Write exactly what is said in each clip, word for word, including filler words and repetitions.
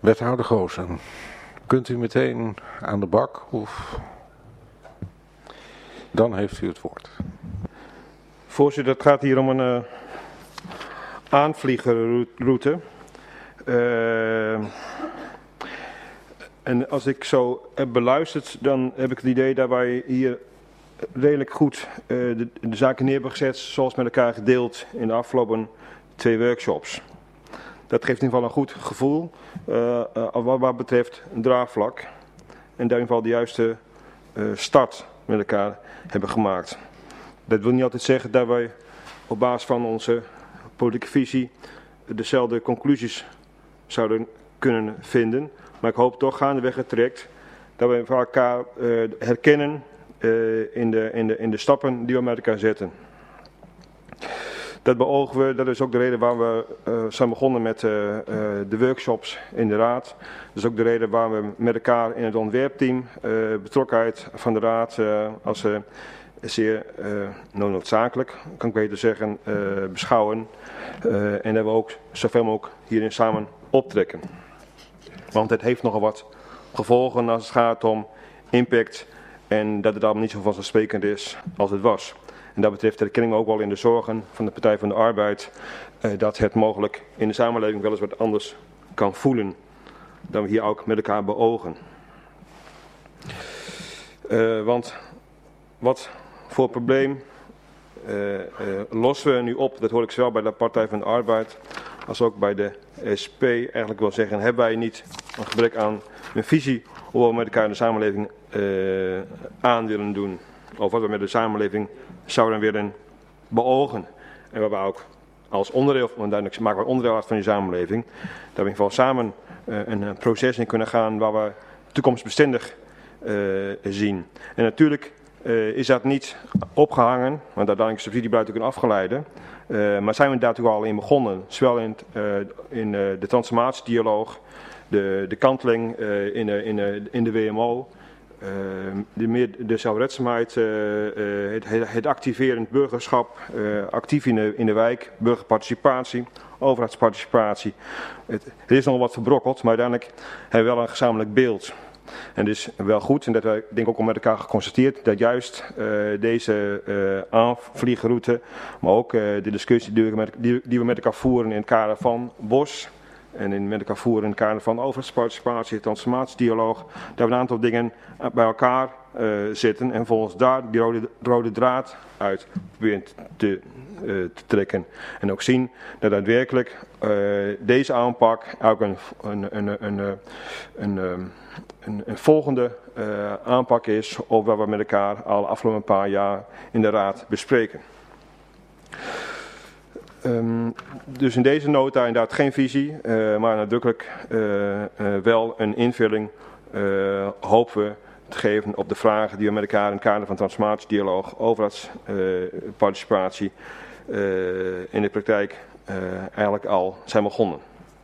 Wethouder Goosen, kunt u meteen aan de bak of dan heeft u het woord. Voorzitter, het gaat hier om een uh, aanvliegerroute. Uh, en als ik zo heb beluisterd, dan heb ik het idee dat wij hier redelijk goed uh, de, de zaken neer hebben gezet zoals met elkaar gedeeld in de afgelopen twee workshops. Dat geeft in ieder geval een goed gevoel uh, uh, wat, wat betreft een draagvlak. En in ieder geval de juiste uh, start met elkaar hebben gemaakt. Dat wil niet altijd zeggen dat wij op basis van onze politieke visie dezelfde conclusies zouden kunnen vinden. Maar ik hoop toch gaandeweg het traject dat we van elkaar uh, herkennen uh, in, de, in, de, in de stappen die we met elkaar zetten. Dat beogen we, dat is ook de reden waarom we uh, zijn begonnen met uh, uh, de workshops in de raad. Dat is ook de reden waarom we met elkaar in het ontwerpteam uh, betrokkenheid van de raad uh, als uh, zeer uh, noodzakelijk, kan ik beter zeggen, uh, beschouwen. Uh, en dat we ook zoveel mogelijk hierin samen optrekken. Want het heeft nogal wat gevolgen als het gaat om impact en dat het allemaal niet zo vanzelfsprekend is als het was. En dat betreft herkennen we ook wel in de zorgen van de Partij van de Arbeid uh, dat het mogelijk in de samenleving wel eens wat anders kan voelen dan we hier ook met elkaar beogen. Uh, want wat voor probleem uh, uh, lossen we nu op, dat hoor ik zowel bij de Partij van de Arbeid als ook bij de S P eigenlijk wil zeggen, hebben wij niet een gebrek aan een visie hoe we met elkaar in de samenleving uh, aan willen doen. Of wat we met de samenleving zouden willen beogen. En waar we ook als onderdeel, want duidelijk maken we onderdeel uit van die samenleving, dat we in ieder geval samen uh, een proces in kunnen gaan waar we toekomstbestendig uh, zien. En natuurlijk uh, is dat niet opgehangen, want uiteindelijk is de subsidiebeleid ook een afgeleide. Uh, maar zijn we daar natuurlijk al in begonnen, zowel in, uh, in uh, de transformatiedialoog, de, de kanteling uh, in, uh, in, uh, in de W M O. Uh, de, meer, de zelfredzaamheid, uh, uh, het, het activerend burgerschap, uh, actief in de, in de wijk, burgerparticipatie, overheidsparticipatie. Het, het is nog wat verbrokkeld, maar uiteindelijk hebben we wel een gezamenlijk beeld. En het is wel goed, en dat wij denk ik ook al met elkaar geconstateerd, dat juist uh, deze uh, aanvliegroute, maar ook uh, de discussie die we, met, die, die we met elkaar voeren in het kader van Bos, en in, met elkaar voeren in het kader van overheidsparticipatie, transformatiedialoog, dat we een aantal dingen bij elkaar uh, zitten en volgens daar die rode, rode draad uit proberen te, uh, te trekken. En ook zien dat daadwerkelijk uh, deze aanpak ook een, een, een, een, een, een, een, een volgende uh, aanpak is op wat we met elkaar al afgelopen paar jaar in de raad bespreken. Um, dus in deze nota inderdaad geen visie, uh, maar nadrukkelijk uh, uh, wel een invulling uh, hopen we te geven op de vragen die we met elkaar in het kader van transformatiedialoog, overheidsparticipatie uh, uh, in de praktijk uh, eigenlijk al zijn begonnen.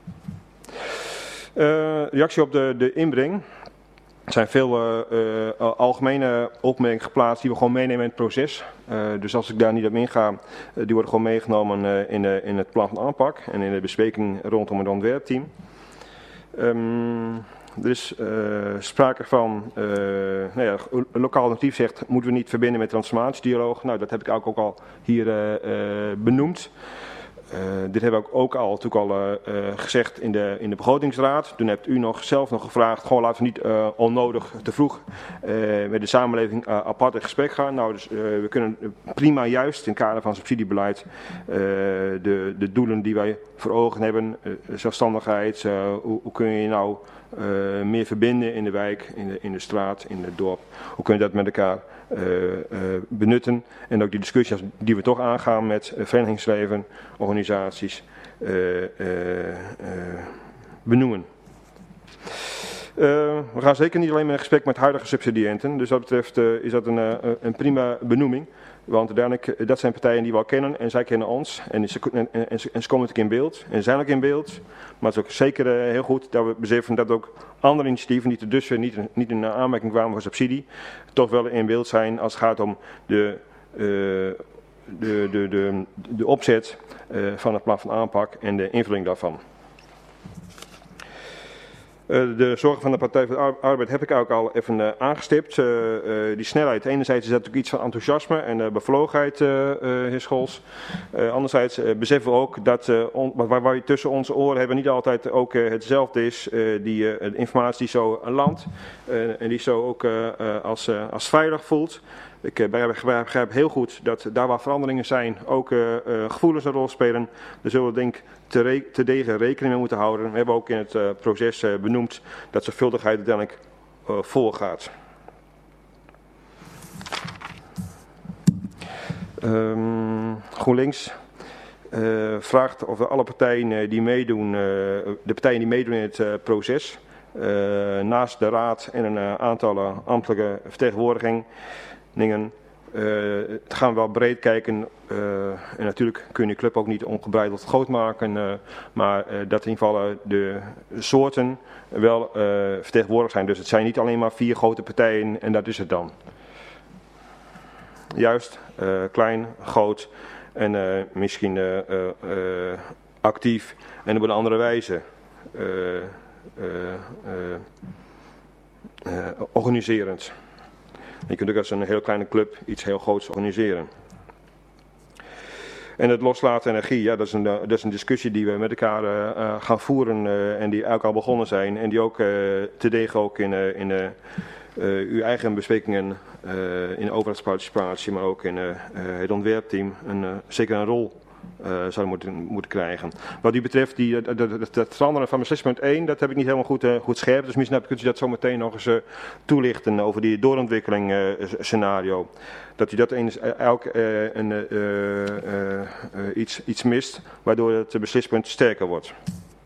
Uh, reactie op de, de inbreng. Er zijn veel uh, uh, algemene opmerkingen geplaatst die we gewoon meenemen in het proces. Uh, dus als ik daar niet op inga, uh, die worden gewoon meegenomen uh, in, uh, in het plan van aanpak en in de bespreking rondom het ontwerpteam. Um, er is uh, sprake van, uh, nou ja, een lokaal alternatief zegt, moeten we niet verbinden met transformatiedialoog. Nou, dat heb ik ook, ook al hier uh, uh, benoemd. Uh, dit hebben we ook, ook al, natuurlijk al uh, uh, gezegd in de, in de begrotingsraad. Toen hebt u nog zelf nog gevraagd, gewoon laten we niet uh, onnodig te vroeg uh, met de samenleving uh, apart in gesprek gaan. Nou, dus uh, we kunnen prima juist in het kader van subsidiebeleid uh, de, de doelen die wij voor ogen hebben, uh, zelfstandigheid, uh, hoe, hoe kun je nou uh, meer verbinden in de wijk, in de, in de straat, in het dorp. Hoe kun je dat met elkaar Uh, uh, benutten en ook die discussies die we toch aangaan met uh, verenigingsleven, organisaties uh, uh, uh, benoemen. Uh, we gaan zeker niet alleen met een gesprek met huidige subsidiënten, dus wat dat betreft uh, is dat een, uh, een prima benoeming. Want uiteindelijk, dat zijn partijen die we al kennen en zij kennen ons. En ze, en, en, en ze komen natuurlijk in beeld. En ze zijn ook in beeld. Maar het is ook zeker uh, heel goed dat we beseffen dat ook andere initiatieven, niet dus niet, niet in aanmerking kwamen voor subsidie, toch wel in beeld zijn als het gaat om de, uh, de, de, de, de opzet uh, van het plan van aanpak en de invulling daarvan. Uh, de zorgen van de Partij van de Arbeid heb ik ook al even uh, aangestipt. Uh, uh, die snelheid, enerzijds is dat natuurlijk iets van enthousiasme en uh, bevlogenheid, uh, uh, heer Scholz. Uh, anderzijds uh, beseffen we ook dat uh, on, waar, waar we tussen onze oren hebben niet altijd ook uh, hetzelfde is. Uh, die uh, de informatie die zo landt uh, en die zo ook uh, uh, als, uh, als veilig voelt. Ik uh, begrijp, begrijp heel goed dat daar waar veranderingen zijn ook uh, uh, gevoelens een rol spelen. Daar zullen we denk ik te, re te degen rekening mee moeten houden. We hebben ook in het uh, proces uh, benoemd dat zorgvuldigheid uiteindelijk uh, voorgaat. Um, GroenLinks uh, vraagt of alle partijen uh, die meedoen, uh, de partijen die meedoen in het uh, proces, uh, naast de Raad en een uh, aantal uh, ambtelijke vertegenwoordigingen, Uh, gaan we wel breed kijken uh, en natuurlijk kun je de club ook niet ongebreideld groot maken, uh, maar uh, dat in ieder geval uh, de soorten wel uh, vertegenwoordigd zijn. Dus het zijn niet alleen maar vier grote partijen en dat is het dan. Juist, uh, klein, groot en uh, misschien uh, uh, uh, actief en op een andere wijze uh, uh, uh, uh, organiserend. Je kunt ook als een heel kleine club iets heel groots organiseren. En het loslaten energie, ja, dat is een, dat is een discussie die we met elkaar uh, gaan voeren uh, en die ook al begonnen zijn. En die ook uh, te degen ook in, uh, in uh, uh, uw eigen besprekingen, uh, in overheidsparticipatie, maar ook in uh, uh, het ontwerpteam een, uh, zeker een rol Uh, zouden moeten, moeten krijgen. Wat u betreft, die, dat, dat, dat veranderen van beslissing punt één, dat heb ik niet helemaal goed, uh, goed scherp. Dus misschien kunt u dat zo meteen nog eens uh, toelichten over die doorontwikkeling uh, scenario. Dat u dat eens elk uh, een, uh, uh, uh, iets, iets mist, waardoor het beslispunt sterker wordt.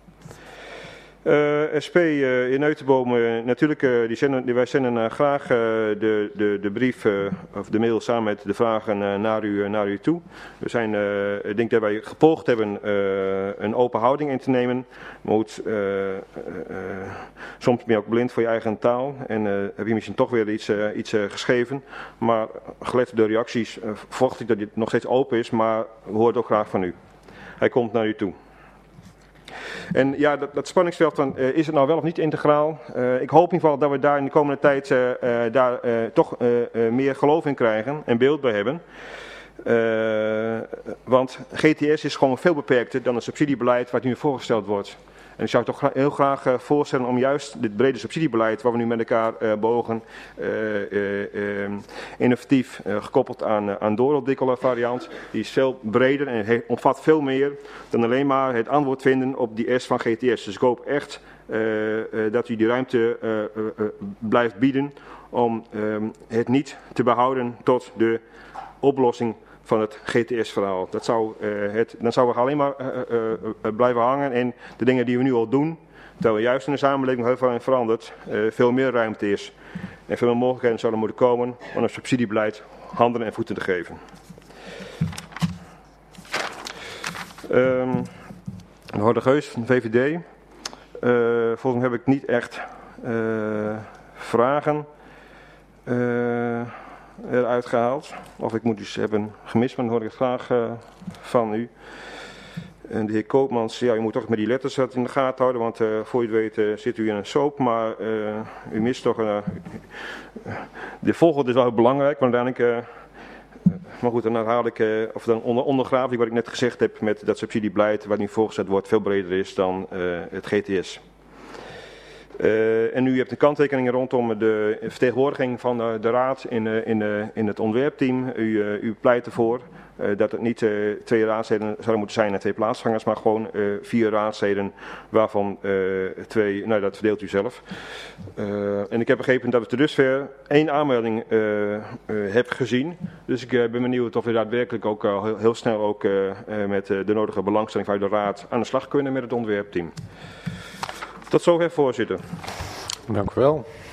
Uh, S P uh, in Neutenboom, uh, natuurlijk, uh, die zenden, die, wij zenden uh, graag uh, de, de, de brief uh, of de mail samen met de vragen uh, naar, u, uh, naar u toe. We zijn, uh, ik denk dat wij gepoogd hebben uh, een open houding in te nemen. Maar goed, uh, uh, uh, soms ben je ook blind voor je eigen taal en uh, heb je misschien toch weer iets, uh, iets uh, geschreven. Maar gelet op de reacties uh, verwacht ik dat dit nog steeds open is, maar we horen het ook graag van u. Hij komt naar u toe. En ja, dat, dat spanningsveld van uh, is het nou wel of niet integraal? Uh, ik hoop in ieder geval dat we daar in de komende tijd uh, uh, daar uh, toch uh, uh, meer geloof in krijgen en beeld bij hebben. Uh, want G T S is gewoon veel beperkter dan het subsidiebeleid wat nu voorgesteld wordt. En ik zou toch gra heel graag uh, voorstellen om juist dit brede subsidiebeleid waar we nu met elkaar uh, beogen, uh, uh, uh, innovatief uh, gekoppeld aan, uh, aan doorontwikkelen variant. Die is veel breder en omvat veel meer dan alleen maar het antwoord vinden op die S van G T S. Dus ik hoop echt uh, uh, dat u die ruimte uh, uh, uh, blijft bieden om uh, het niet te behouden tot de oplossing van het G T S-verhaal. Dat zou, uh, het, dan zouden we alleen maar uh, uh, uh, blijven hangen in de dingen die we nu al doen, terwijl we juist in de samenleving heel veel veranderd, uh, veel meer ruimte is en veel meer mogelijkheden zouden moeten komen om een subsidiebeleid handen en voeten te geven. Um, de Horde Geus van de V V D. Uh, volgens mij heb ik niet echt uh, vragen Uh, eruit gehaald. Of ik moet iets hebben gemist, maar dan hoor ik het graag uh, van u. En de heer Koopmans, ja, u moet toch met die letters in de gaten houden, want uh, voor u het weet uh, zit u in een soap, maar uh, u mist toch een... Uh, de volgorde is wel heel belangrijk, want uiteindelijk... Uh, maar goed, dan herhaal ik, uh, of dan onder, ondergraaf ik wat ik net gezegd heb met dat subsidiebeleid wat nu voorgezet wordt, veel breder is dan uh, het G T S. Uh, en u hebt een kanttekening rondom de vertegenwoordiging van uh, de Raad in, uh, in, uh, in het ontwerpteam. U, uh, u pleit ervoor uh, dat het niet uh, twee raadsleden zouden moeten zijn en twee plaatsvangers, maar gewoon uh, vier raadsleden, waarvan uh, twee, nou dat verdeelt u zelf. Uh, en ik heb begrepen dat we tot dusver één aanmelding uh, uh, heb gezien. Dus ik uh, ben benieuwd of we daadwerkelijk ook uh, heel, heel snel ook uh, uh, met uh, de nodige belangstelling vanuit de Raad aan de slag kunnen met het ontwerpteam. Tot zover, voorzitter. Dank u wel.